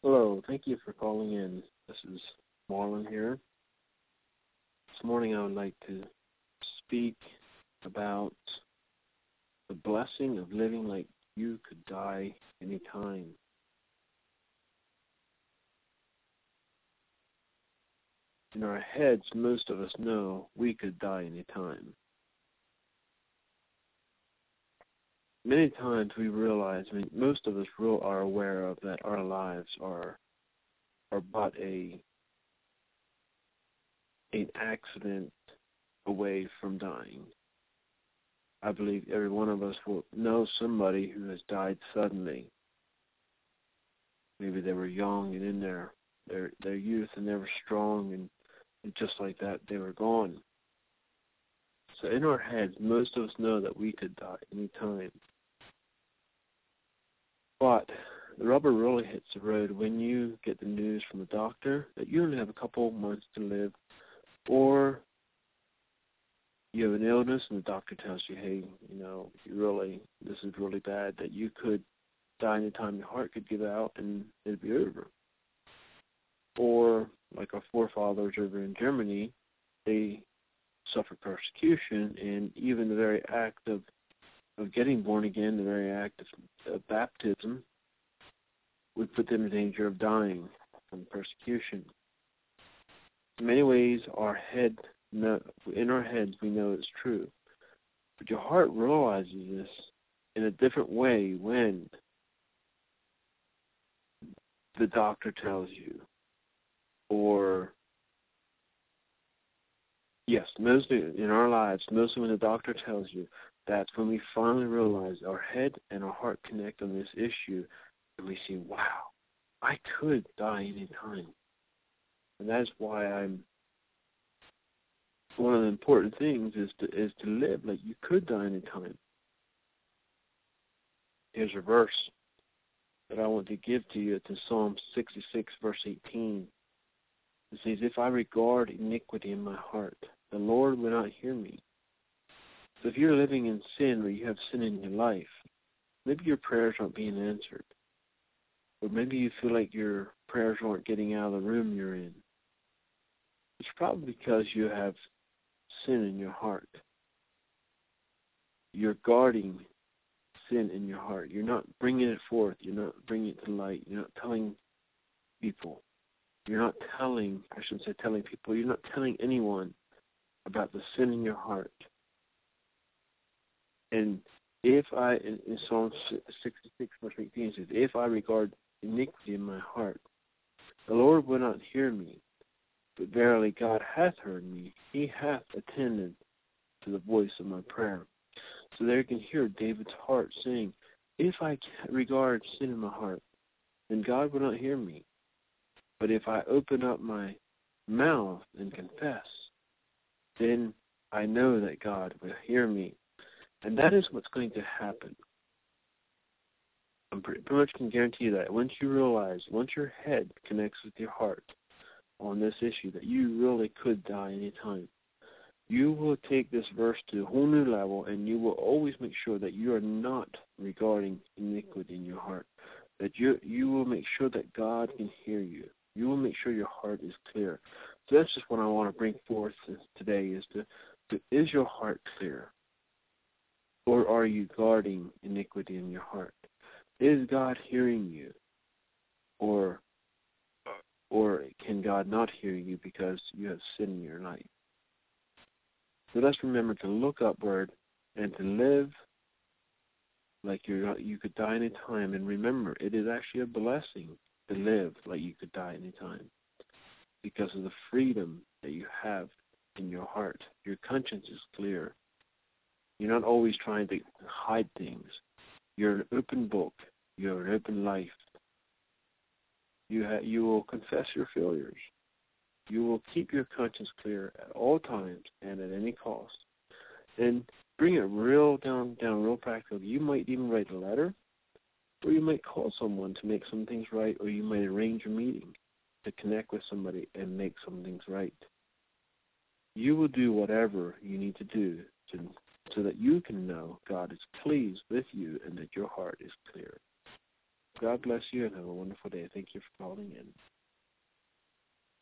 Hello, thank you for calling in. This is Marlon here. This morning I would like to speak about the blessing of living like you could die anytime. In our heads, most of us know we could die anytime. Many times we realize, most of us are aware of that our lives are but an accident away from dying. I believe every one of us will know somebody who has died suddenly. Maybe they were young and in their youth and they were strong and just like that they were gone. So in our heads, most of us know that we could die any time. But the rubber really hits the road when you get the news from the doctor that you only have a couple months to live, or you have an illness and the doctor tells you, hey, this is really bad, that you could die anytime, your heart could give out and it'd be over. Or like our forefathers over in Germany, they suffered persecution, and even the very act of getting born again, the very act of baptism, would put them in danger of dying from persecution. In many ways, in our heads, we know it's true. But your heart realizes this in a different way when the doctor tells you. Or, yes, mostly in our lives, mostly when the doctor tells you, that's when we finally realize our head and our heart connect on this issue, and we see, wow, I could die any time. And that's why one of the important things is to live like you could die any time. Here's a verse that I want to give to you. It's in Psalm 66, verse 18. It says, if I regard iniquity in my heart, the Lord will not hear me. So if you're living in sin or you have sin in your life, maybe your prayers aren't being answered. Or maybe you feel like your prayers aren't getting out of the room you're in. It's probably because you have sin in your heart. You're guarding sin in your heart. You're not bringing it forth. You're not bringing it to light. You're not telling people. You're not telling people. You're not telling anyone about the sin in your heart. And in Psalm 66, verse 18, it says, if I regard iniquity in my heart, the Lord will not hear me. But verily God hath heard me. He hath attended to the voice of my prayer. So there you can hear David's heart saying, if I regard sin in my heart, then God will not hear me. But if I open up my mouth and confess, then I know that God will hear me. And that is what's going to happen. I pretty much can guarantee you that once your head connects with your heart on this issue, that you really could die anytime, you will take this verse to a whole new level, and you will always make sure that you are not regarding iniquity in your heart, that you will make sure that God can hear you. You will make sure your heart is clear. So that's just what I want to bring forth today, is your heart clear? Or are you guarding iniquity in your heart? Is God hearing you? Or can God not hear you because you have sin in your life? So let's remember to look upward and to live like you could die any time. And remember, it is actually a blessing to live like you could die any time because of the freedom that you have in your heart. Your conscience is clear. You're not always trying to hide things. You're an open book. You're an open life. You will confess your failures. You will keep your conscience clear at all times and at any cost. And bring it real down real practical. You might even write a letter, or you might call someone to make some things right, or you might arrange a meeting to connect with somebody and make some things right. You will do whatever you need to do so that you can know God is pleased with you and that your heart is clear. God bless you and have a wonderful day. Thank you for calling in.